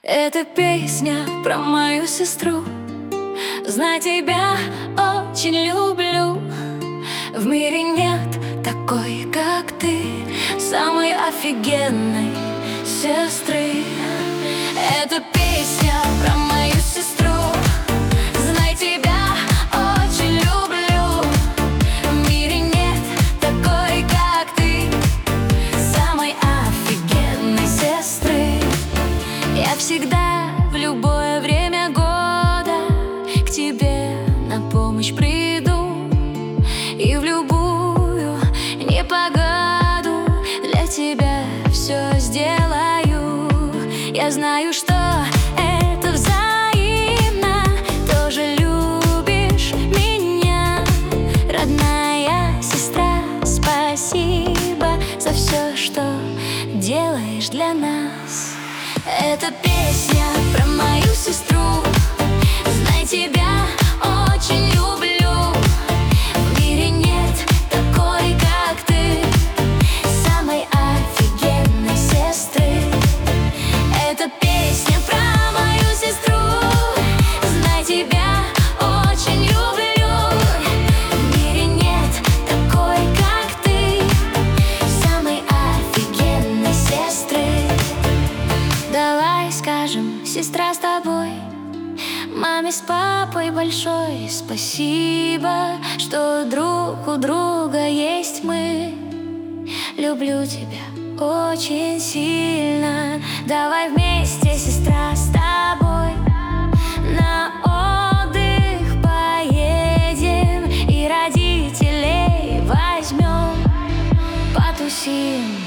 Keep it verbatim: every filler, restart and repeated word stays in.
Это песня про мою сестру. Знай, тебя очень люблю. В мире нет такой, как ты, самой офигенной сестры. Это песня про мою сестру. Знай, тебя очень люблю. В мире нет такой, как ты, самой офигенной сестры. Я всегда, в любое время года, к тебе на помощь приду. И в любую непогоду для тебя все сделаю. Я знаю, что это взаимно. Тоже любишь меня, родная сестра. Спасибо за все, что делаешь для нас. Это песня про мою сестру. Знай, тебя очень люблю. В мире нет такой, как ты, самой офигенной сестры. Это песня про мою сестру. Знай, тебя очень люблю. В мире нет такой, как ты, самой офигенной сестры. Давай скажем, сестра, с тобой маме с папой большое спасибо, что друг у друга есть мы. Люблю тебя очень сильно. Давай вместе, сестра, с тобой на отдых поедем и родителей возьмем, потусим.